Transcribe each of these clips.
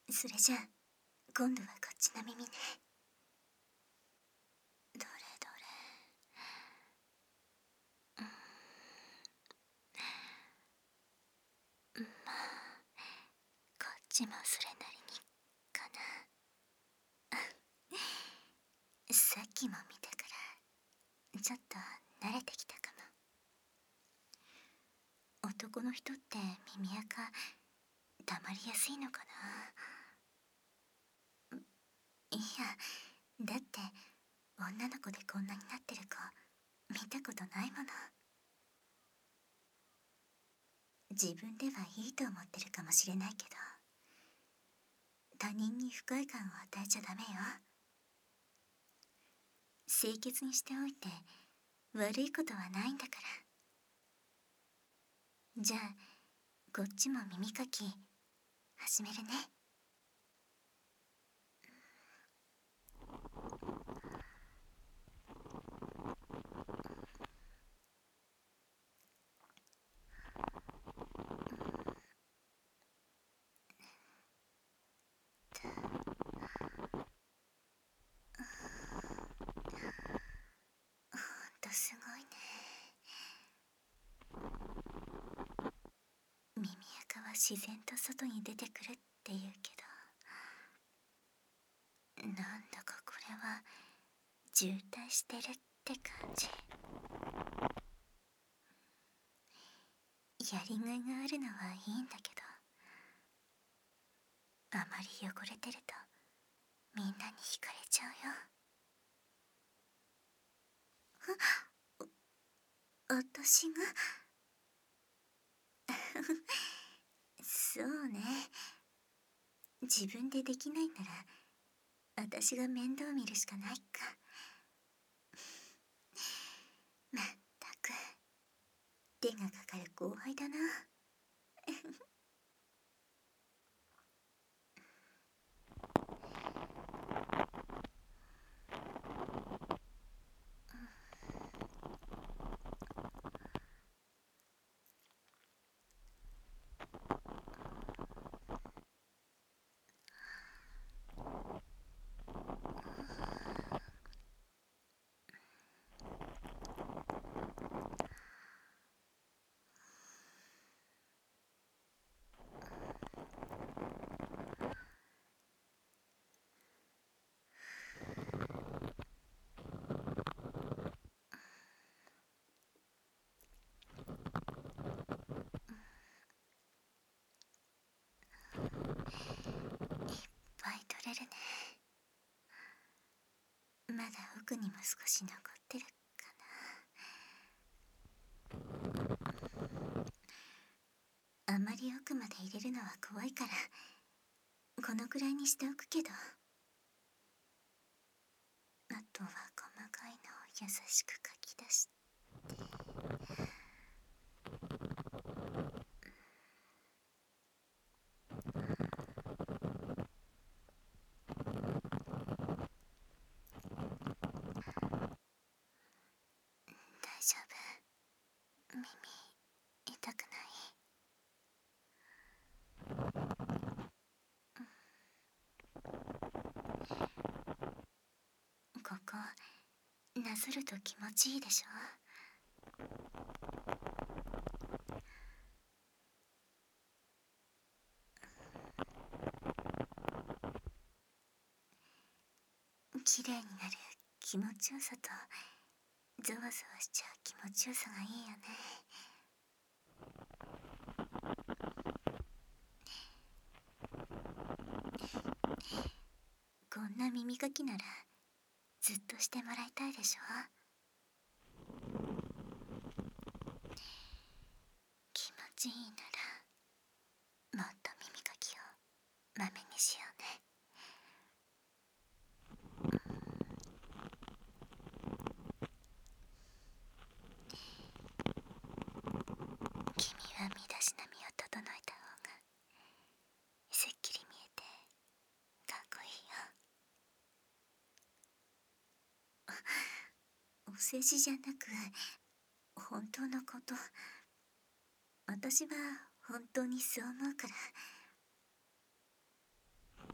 それじゃあ今度はこっちの耳ね。どれどれ。まあこっちもそれなりにかな。さっきも見たからちょっと慣れてきたかも。男の人って耳垢溜まりやすいのかな。いや、だって女の子でこんなになってる子見たことないもの。自分ではいいと思ってるかもしれないけど、他人に不快感を与えちゃダメよ。清潔にしておいて悪いことはないんだから。じゃあこっちも耳かき始めるね。ほんとすごいね。耳垢は自然と外に出てくるって言うけど、なんだかこれは渋滞してるって感じ。やりがいがあるのはいいんだけど、あまり汚れてるとみんなに惹かれちゃうよ。私がそうね。自分でできないなら私が面倒見るしかないか。まったく手がかかる後輩だな。いっぱい取れるね。まだ奥にも少し残ってるかな。あまり奥まで入れるのは怖いからこのくらいにしておくけど、あとは細かいのを優しくかき出して。大丈夫？耳痛くない？ここなぞると気持ちいいでしょ。綺麗になる気持ちよさとゾワゾワしちゃう気持ちよさがいいよね。こんな耳かきならずっとしてもらいたいでしょ。気持ちいいならもっと耳かきをまめにしようね。君は身だしなみを整えた方がすっきり見えてかっこいいよ。お世辞じゃなく本当のこと。私は本当にそう思うから。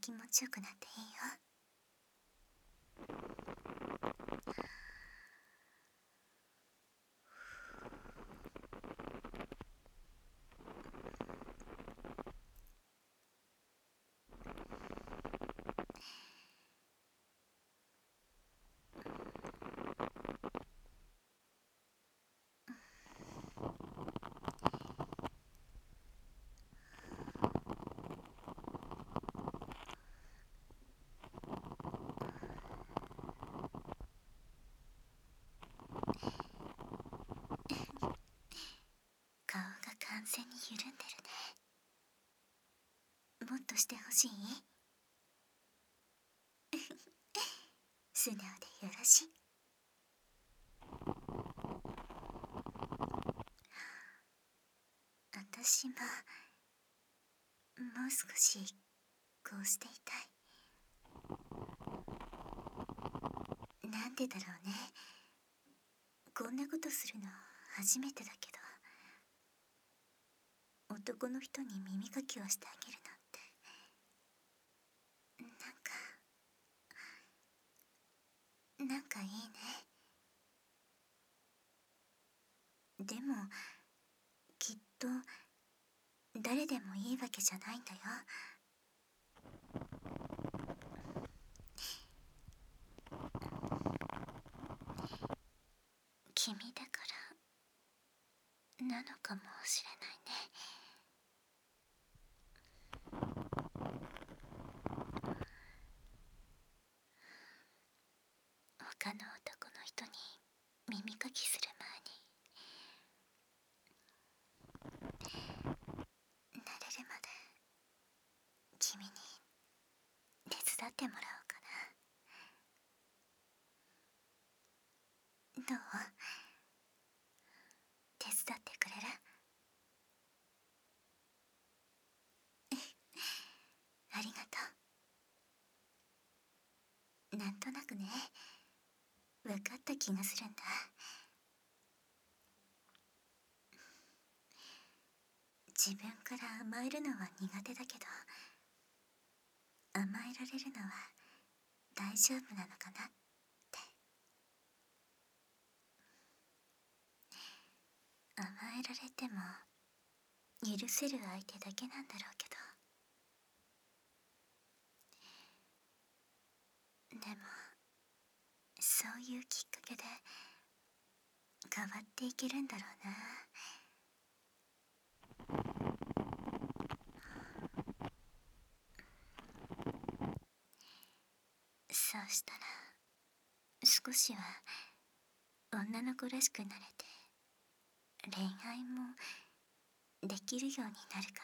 気持ちよくなっていいよ。顔が完全に緩んでるね。もっとしてほしい？素直でよろしい。私ももう少しこうしていたい。なんでだろうね。こんなことするの初めてだけど、男の人に耳かきをしてあげるなんて、なんかいいね。でもきっと誰でもいいわけじゃないんだよ。君だからなのかもしれないね。他の男の人に耳かきする前に、慣れるまで君に手伝ってもらおうかな。どう？手伝ってくれる？ありがとう。なんとなくね、分かった気がするんだ。自分から甘えるのは苦手だけど、甘えられるのは大丈夫なのかなって。甘えられても許せる相手だけなんだろうけど、でもそういうきっかけで変わっていけるんだろうな。そうしたら少しは女の子らしくなれて、恋愛もできるようになるか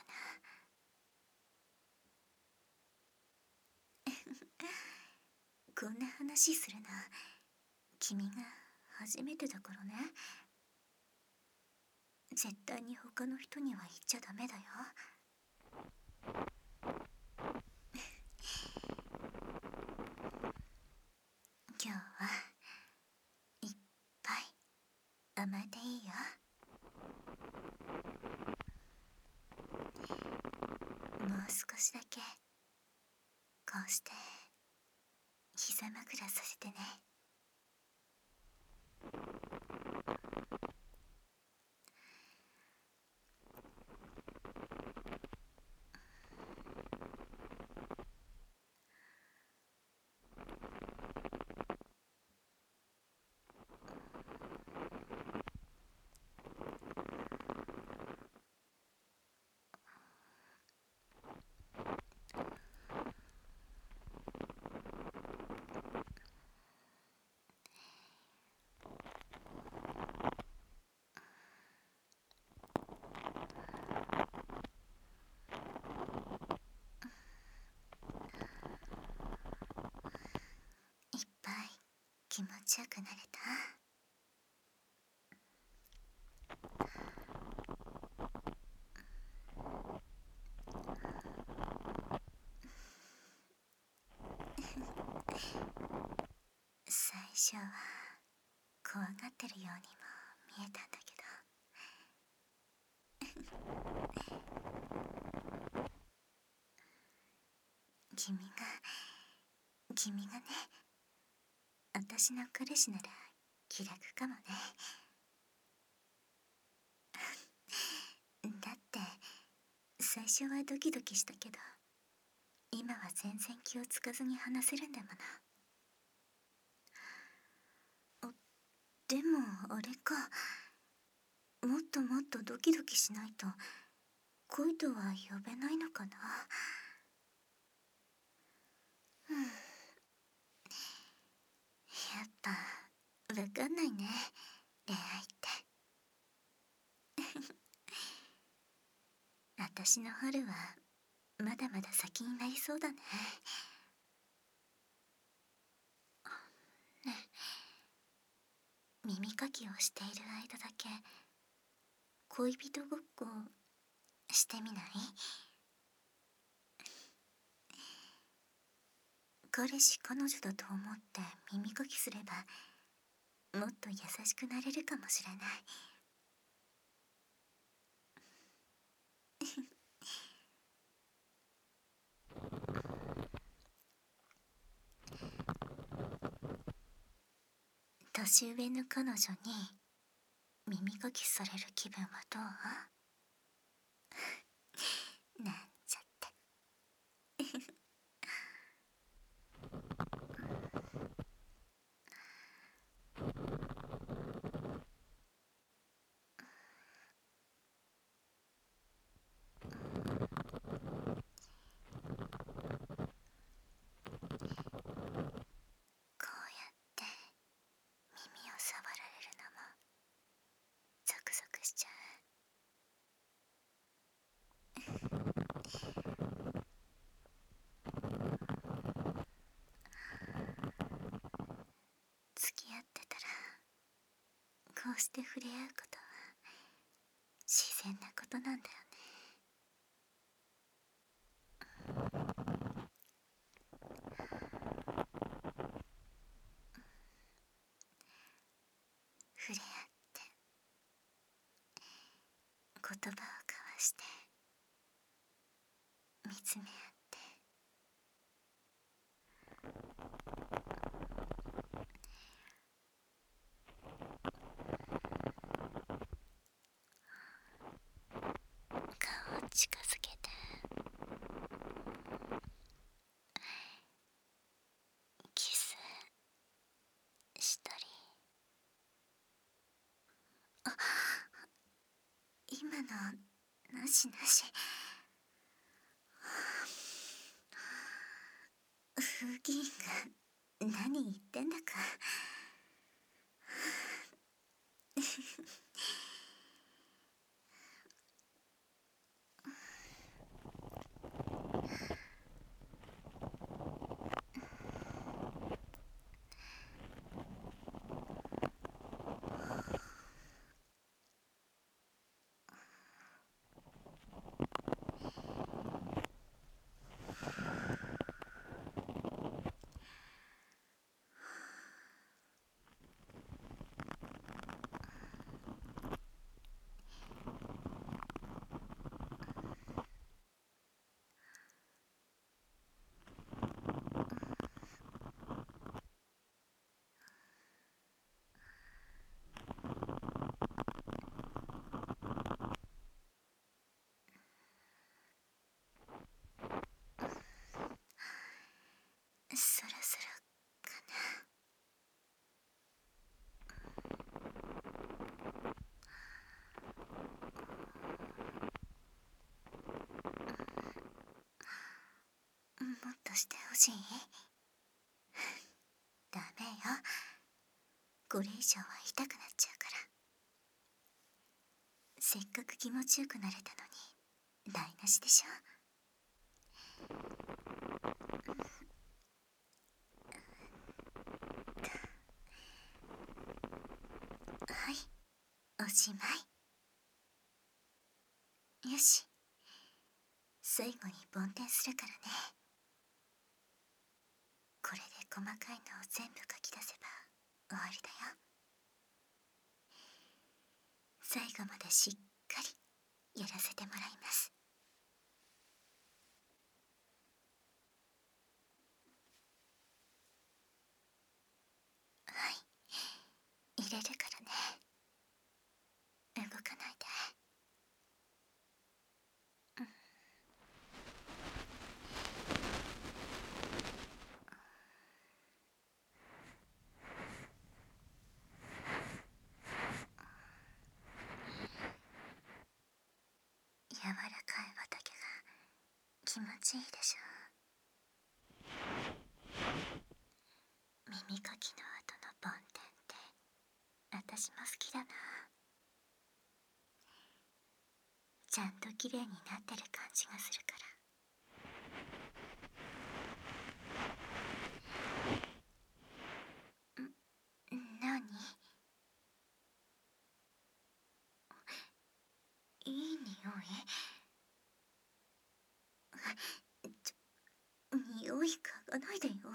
な。こんな話するの君が初めてだからね。絶対に他の人には言っちゃダメだよ。今日はいっぱい甘えていいよ。もう少しだけこうして膝枕させてね。いっぱい気持ちよくなれた？最初は怖がってるようにも見えたんだけど、 君がね、私の彼氏なら気楽かもね。だって最初はドキドキしたけど、今は全然気をつかずに話せるんだもの。でもあれか、もっともっとドキドキしないと恋とは呼べないのかな。やっぱわかんないね、恋愛って。私の春はまだまだ先になりそうだね。ねえ、耳かきをしている間だけ恋人ごっこしてみない？彼氏彼女だと思って耳かきすればもっと優しくなれるかもしれない。年上の彼女に耳かきされる気分はどう？なんちゃって。こうやって耳を触られるのもゾクゾクしちゃう。付き合ってたらこうして触れ合うことは自然なことなんだよね。触れ合って言葉を交わして見つめ合って、顔を近づけてキスしたり。あ、今のなしなし。風紀委員が何言ってんだか。そろそろかな。もっとしてほしい？ダメよ、これ以上は痛くなっちゃうから。せっかく気持ちよくなれたのに台無しでしょ。はい、おしまい。よし、最後に梵天するからね。これで細かいのを全部書き出せば終わりだよ。最後までしっかりやらせてもらいます。 入れるからね。動かないで。柔らかい畑が気持ちいいでしょ。耳かきの後の梵天って私も好きだな。ちゃんと綺麗になってる感じがするから。なに？いい匂い？匂い嗅がないでよ。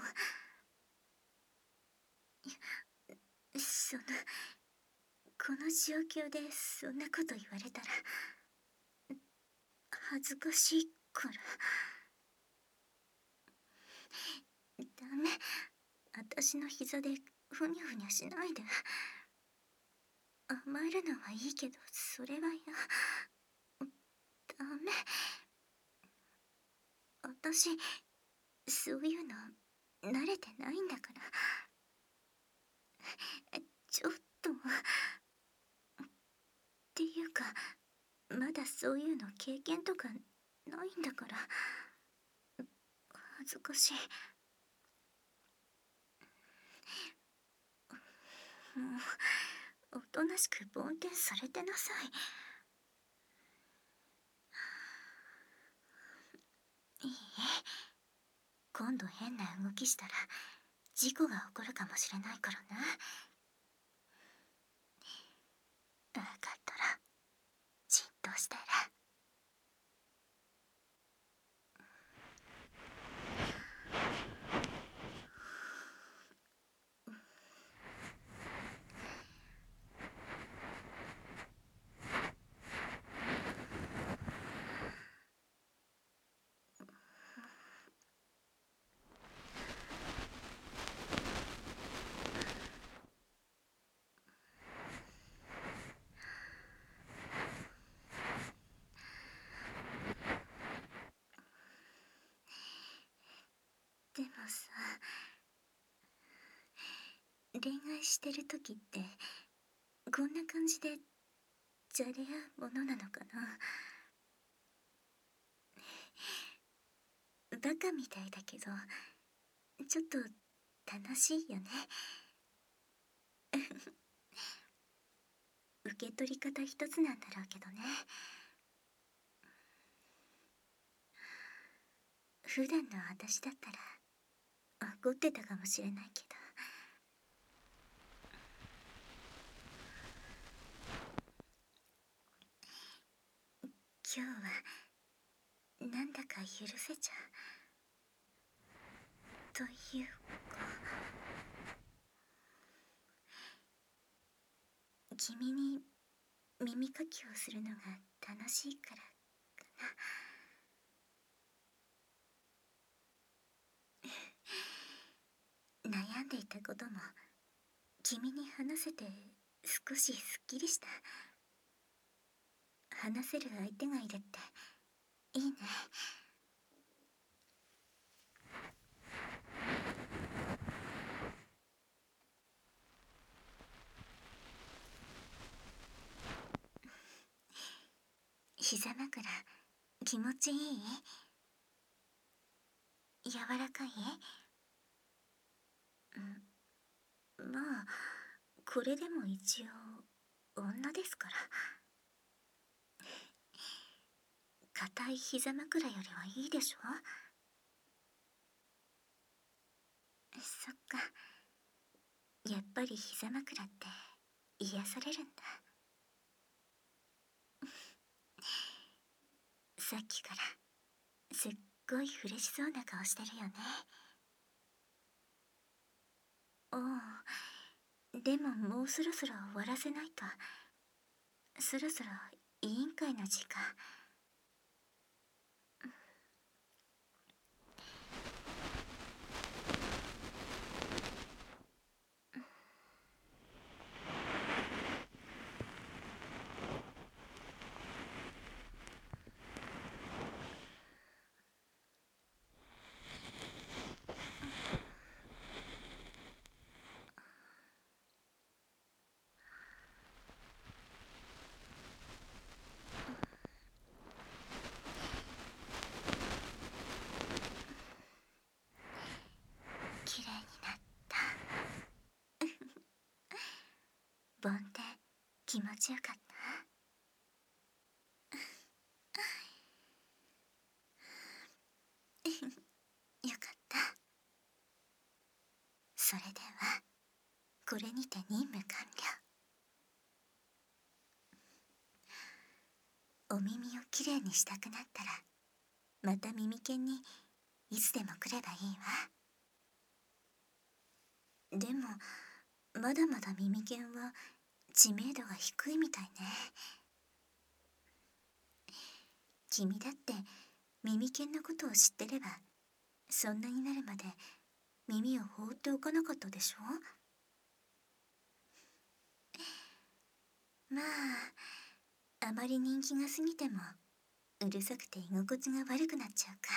この状況でそんなこと言われたら恥ずかしいから。ダメ。私の膝でふにゃふにゃしないで。甘えるのはいいけど、それは嫌。ダメ。私、そういうの慣れてないんだから。ちょっと。っていうか、まだそういうの経験とかないんだから。恥ずかしい。もう、おとなしく梵天されてなさい。いい？今度変な動きしたら事故が起こるかもしれないからね。分かったらじっとしてる。でもさ、恋愛してる時ってこんな感じでじゃれ合うものなのかな。バカみたいだけどちょっと楽しいよね。受け取り方一つなんだろうけどね。普段の私だったら怒ってたかもしれないけど。今日はなんだか許せちゃう。というか、君に耳かきをするのが楽しいからかな。悩んでいたことも君に話せて少しすっきりした。話せる相手がいるっていいね。膝枕気持ちいい？柔らかい？まあこれでも一応女ですから。硬い膝枕よりはいいでしょ。そっか、やっぱり膝枕って癒されるんだ。さっきからすっごい嬉しそうな顔してるよね。おう、でももうそろそろ終わらせないと。そろそろ委員会の時間。 気持ちよかった？よかった。それではこれにて任務完了。お耳をきれいにしたくなったらまた耳犬にいつでも来ればいいわ。でもまだまだ耳犬は知名度が低いみたいね。君だって耳犬のことを知ってればそんなになるまで耳を放っておかなかったでしょ。まああまり人気が過ぎてもうるさくて居心地が悪くなっちゃうか。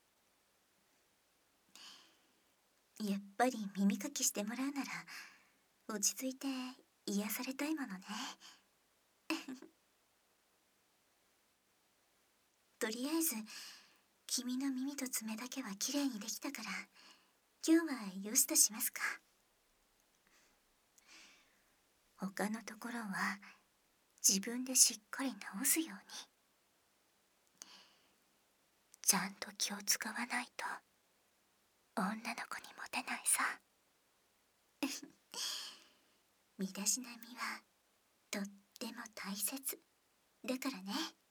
やっぱり耳かきしてもらうなら落ち着いて癒されたいものね。とりあえず君の耳と爪だけはきれいにできたから今日はよしとしますか。他のところは自分でしっかり直すように。ちゃんと気を使わないと女の子にモテないさ。身だしなみはとっても大切だからね。